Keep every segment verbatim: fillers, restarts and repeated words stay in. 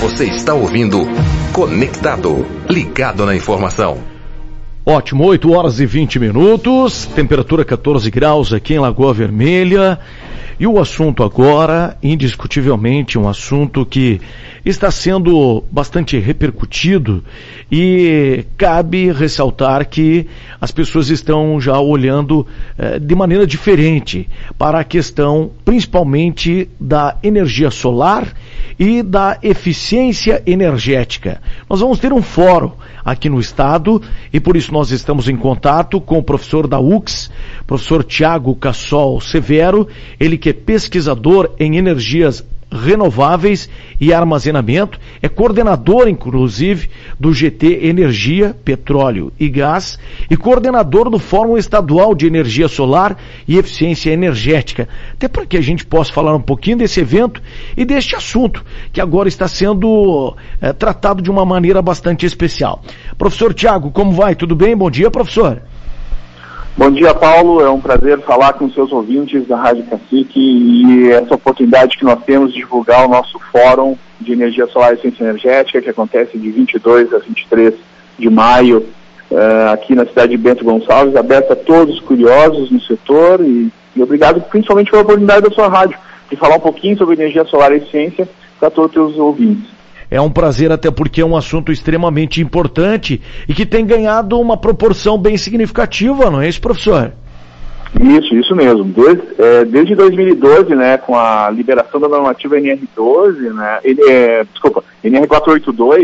Você está ouvindo Conectado, ligado na informação. Ótimo, oito horas e vinte minutos, temperatura quatorze graus aqui em Lagoa Vermelha. E o assunto agora, indiscutivelmente, um assunto que está sendo bastante repercutido e cabe ressaltar que as pessoas estão já olhando eh, de maneira diferente para a questão, principalmente, da energia solar e da eficiência energética. Nós vamos ter um fórum aqui no estado e por isso nós estamos em contato com o professor da U C S, professor Tiago Cassol Severo, ele que é pesquisador em energias renováveis e armazenamento, é coordenador, inclusive, do G T Energia, Petróleo e Gás, e coordenador do Fórum Estadual de Energia Solar e Eficiência Energética, até para que a gente possa falar um pouquinho desse evento e deste assunto, que agora está sendo é, tratado de uma maneira bastante especial. Professor Tiago, como vai? Tudo bem? Bom dia, professor. Bom dia, Paulo. É um prazer falar com os seus ouvintes da Rádio Cacique e essa oportunidade que nós temos de divulgar o nosso Fórum de Energia Solar e Eficiência Energética, que acontece de vinte e dois a vinte e três de maio, uh, aqui na cidade de Bento Gonçalves, aberto a todos os curiosos no setor e, e obrigado principalmente pela oportunidade da sua rádio de falar um pouquinho sobre energia solar e eficiência para todos os seus ouvintes. É um prazer, até porque é um assunto extremamente importante e que tem ganhado uma proporção bem significativa, não é isso, professor? Isso, isso mesmo. Desde, é, desde dois mil e doze, né, com a liberação da normativa N R doze, né, é, desculpa, N R quatrocentos e oitenta e dois,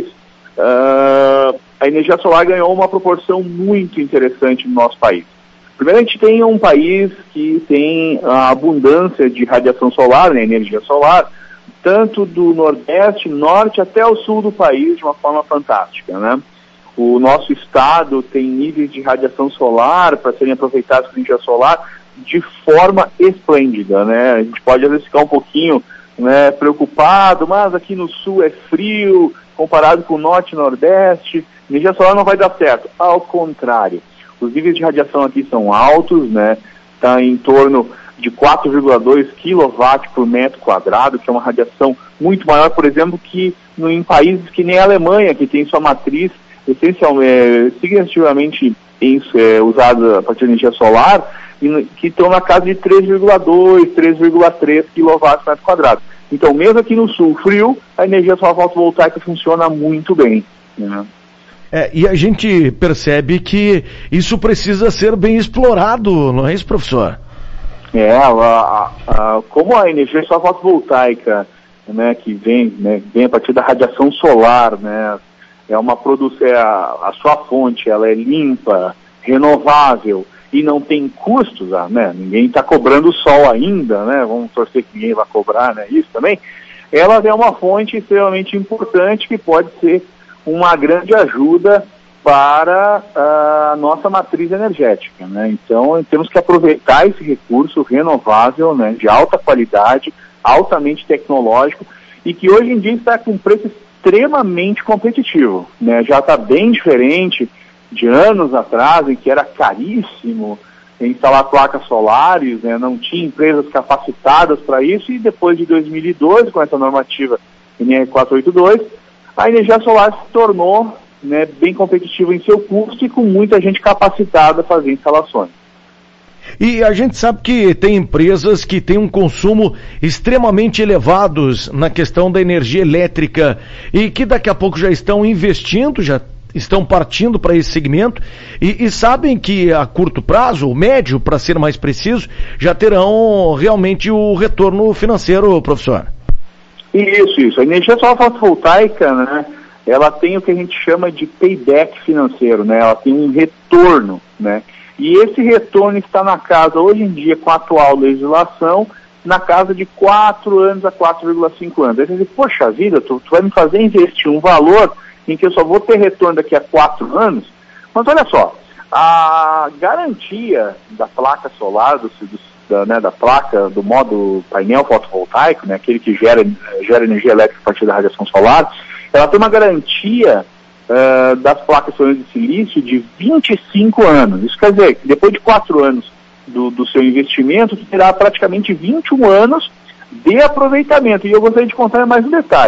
uh, a energia solar ganhou uma proporção muito interessante no nosso país. Primeiro, a gente tem um país que tem a abundância de radiação solar, né, energia solar, tanto do Nordeste, Norte até o Sul do país, de uma forma fantástica, né? O nosso estado tem níveis de radiação solar para serem aproveitados com energia solar de forma esplêndida, né? A gente pode às vezes ficar um pouquinho, né, preocupado, mas aqui no Sul é frio, comparado com o Norte e Nordeste, energia solar não vai dar certo. Ao contrário, os níveis de radiação aqui são altos, né? Está em torno de quatro vírgula dois quilowatts por metro quadrado, que é uma radiação muito maior, por exemplo, que no, em países que nem a Alemanha, que tem sua matriz essencialmente, é, significativamente é, usada a partir de energia solar, e, que estão na casa de três vírgula dois, três vírgula três quilowatts por metro quadrado. Então, mesmo aqui no sul frio, a energia solar fotovoltaica funciona muito bem, né? É, e a gente percebe que isso precisa ser bem explorado, não é isso, professor? É, a, a, a, como a energia solar fotovoltaica, né, que vem, né, vem a partir da radiação solar, né, é uma produção, é a, a sua fonte, ela é limpa, renovável e não tem custos, né, ninguém está cobrando o sol ainda, né, vamos torcer que ninguém vai cobrar, né, isso também. Ela é uma fonte extremamente importante que pode ser uma grande ajuda para a nossa matriz energética, né? Então, temos que aproveitar esse recurso renovável, né, de alta qualidade, altamente tecnológico, e que hoje em dia está com preço extremamente competitivo, né? Já está bem diferente de anos atrás, em que era caríssimo instalar placas solares, né? Não tinha empresas capacitadas para isso, e depois de dois mil e doze, com essa normativa N R quatrocentos e oitenta e dois, a energia solar se tornou, né, bem competitiva em seu custo e com muita gente capacitada a fazer instalações. E a gente sabe que tem empresas que têm um consumo extremamente elevados na questão da energia elétrica e que daqui a pouco já estão investindo, já estão partindo para esse segmento e, e sabem que a curto prazo, ou médio, para ser mais preciso, já terão realmente o retorno financeiro, professor. Isso, isso. A energia solar fotovoltaica, né, ela tem o que a gente chama de payback financeiro, né? Ela tem um retorno, né? E esse retorno está na casa, hoje em dia, com a atual legislação, na casa de quatro anos a quatro vírgula cinco anos. Aí você diz, poxa vida, tu, tu vai me fazer investir um valor em que eu só vou ter retorno daqui a quatro anos? Mas olha só, a garantia da placa solar, do, do, da, né, da placa, do modo painel fotovoltaico, né, aquele que gera, gera energia elétrica a partir da radiação solar, ela tem uma garantia uh, das placas solares de silício de vinte e cinco anos. Isso quer dizer que depois de quatro anos do, do seu investimento, tu terá praticamente vinte e um anos de aproveitamento. E eu gostaria de contar mais um detalhe.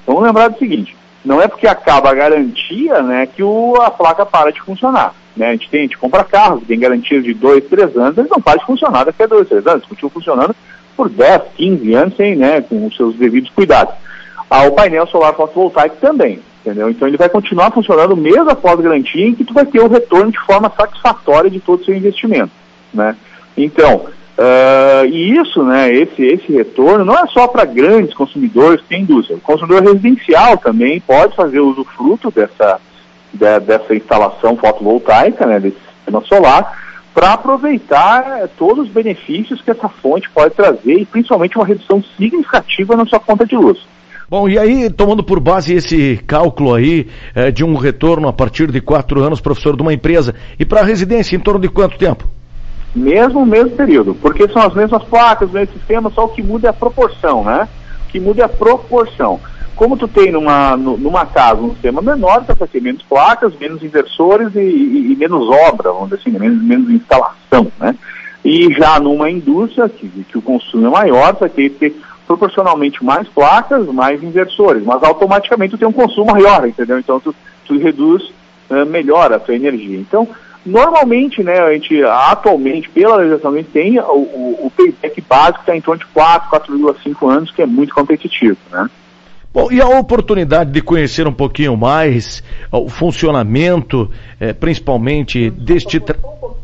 Vamos lembrar do seguinte, não é porque acaba a garantia, né, que o, a placa para de funcionar. Né? A gente tem, a gente compra carros, tem garantia de dois, três anos, eles não param de funcionar daqui a dois, três anos, continuam funcionando por dez, quinze anos, sem, né, com os seus devidos cuidados. Ah, o painel solar fotovoltaico também, entendeu? Então ele vai continuar funcionando mesmo após a garantia, em que tu vai ter o retorno de forma satisfatória de todo o seu investimento, né? Então, uh, e isso, né, esse, esse retorno não é só para grandes consumidores que tem indústria. O consumidor residencial também pode fazer usufruto dessa, de, dessa instalação fotovoltaica, né, desse sistema solar, para aproveitar todos os benefícios que essa fonte pode trazer e principalmente uma redução significativa na sua conta de luz. Bom, e aí, tomando por base esse cálculo aí é, de um retorno a partir de quatro anos, professor, de uma empresa, e para a residência, em torno de quanto tempo? Mesmo, mesmo período, porque são as mesmas placas, o mesmo sistema, só o que muda é a proporção, né? O que muda é a proporção. Como tu tem numa, numa casa um sistema menor, tu vai ter menos placas, menos inversores e, e, e menos obra, vamos dizer assim, menos, menos instalação, né? E já numa indústria, que, que o consumo é maior, tu vai ter que ter proporcionalmente mais placas, mais inversores, mas automaticamente tu tem um consumo maior, entendeu? Então tu, tu reduz, uh, melhora a tua energia. Então, normalmente, né, a gente, atualmente, pela legislação, a gente tem o, o, o payback básico que está em torno de quatro, quatro vírgula cinco anos, que é muito competitivo, né? Bom, e a oportunidade de conhecer um pouquinho mais o funcionamento, eh, principalmente deste... Tra...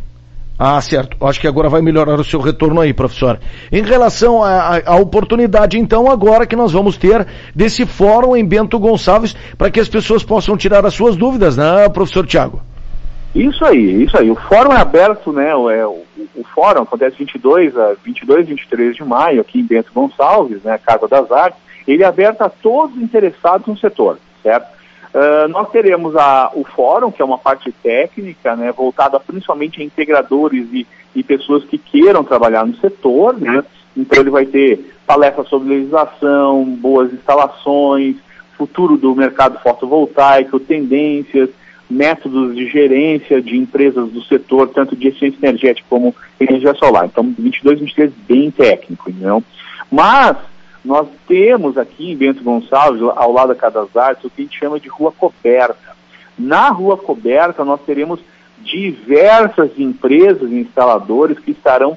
Ah, certo. Acho que agora vai melhorar o seu retorno aí, professor. Em relação à oportunidade, então, agora que nós vamos ter desse fórum em Bento Gonçalves, para que as pessoas possam tirar as suas dúvidas, né, professor Tiago? Isso aí, isso aí. O fórum é aberto, né, é, o, o fórum acontece vinte e dois a vinte e dois, vinte e três de maio, aqui em Bento Gonçalves, né, Casa das Artes. Ele é aberto a todos os interessados no setor, certo? Uh, nós teremos a, o fórum, que é uma parte técnica, né, voltada principalmente a integradores e, e pessoas que queiram trabalhar no setor, né? Então ele vai ter palestras sobre legislação, boas instalações, futuro do mercado fotovoltaico, tendências, métodos de gerência de empresas do setor, tanto de eficiência energética como energia solar. Então, vinte e dois, vinte e três, bem técnico, entendeu? Mas nós temos aqui em Bento Gonçalves, ao lado da Casa das Artes, o que a gente chama de rua coberta. Na rua coberta, nós teremos diversas empresas e instaladores que estarão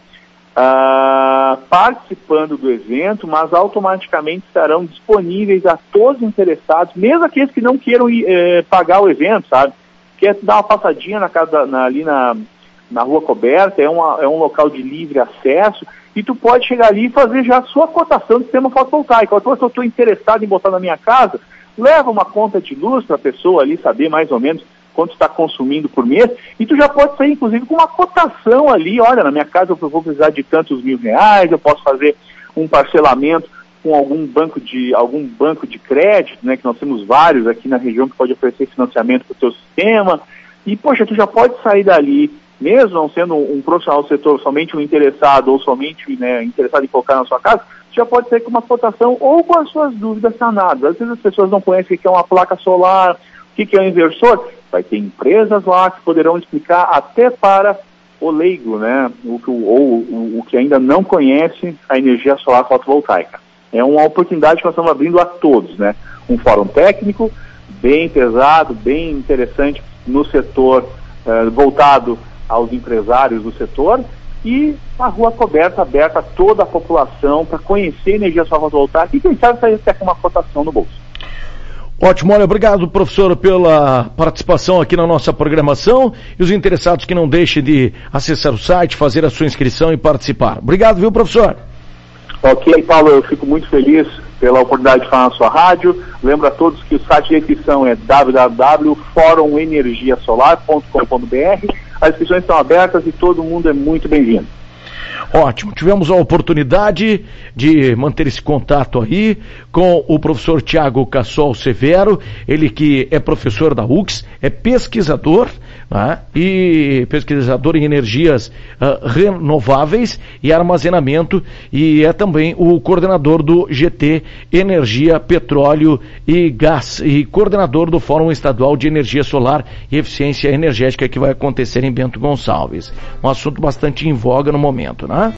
ah, participando do evento, mas automaticamente estarão disponíveis a todos os interessados, mesmo aqueles que não queiram ir, eh, pagar o evento, sabe? Quer dar uma passadinha na casa, na, ali na, na rua coberta, é, uma, é um local de livre acesso, e tu pode chegar ali e fazer já a sua cotação do sistema fotovoltaico. Então, se eu estou interessado em botar na minha casa, leva uma conta de luz para a pessoa ali saber mais ou menos quanto está consumindo por mês, e tu já pode sair, inclusive, com uma cotação ali. Olha, na minha casa eu vou precisar de tantos mil reais, eu posso fazer um parcelamento com algum banco de, algum banco de crédito, né, que nós temos vários aqui na região que pode oferecer financiamento para o teu sistema, e, poxa, tu já pode sair dali, mesmo não sendo um, um profissional do setor, somente um interessado ou somente, né, interessado em colocar na sua casa, já pode ser com uma cotação ou com as suas dúvidas sanadas. Às vezes as pessoas não conhecem o que é uma placa solar, o que é um inversor. Vai ter empresas lá que poderão explicar até para o leigo, né, o, ou o, o que ainda não conhece a energia solar fotovoltaica. É uma oportunidade que nós estamos abrindo a todos, né? Um fórum técnico bem pesado, bem interessante no setor eh, voltado aos empresários do setor, e a rua coberta, aberta a toda a população para conhecer a energia solar fotovoltaica e quem sabe sair até com uma cotação no bolso. Ótimo, olha, obrigado, professor, pela participação aqui na nossa programação, e os interessados que não deixem de acessar o site, fazer a sua inscrição e participar. Obrigado, viu, professor? Ok, Paulo, eu fico muito feliz pela oportunidade de falar na sua rádio. Lembro a todos que o site de inscrição é w w w ponto forum energia solar ponto com ponto b r. As inscrições estão abertas e todo mundo é muito bem-vindo. Ótimo, tivemos a oportunidade de manter esse contato aí com o professor Tiago Cassol Severo, ele que é professor da U C S, é pesquisador, né, e pesquisador em energias uh, renováveis e armazenamento, e é também o coordenador do G T Energia, Petróleo e Gás, e coordenador do Fórum Estadual de Energia Solar e Eficiência Energética que vai acontecer em Bento Gonçalves. Um assunto bastante em voga no momento, né?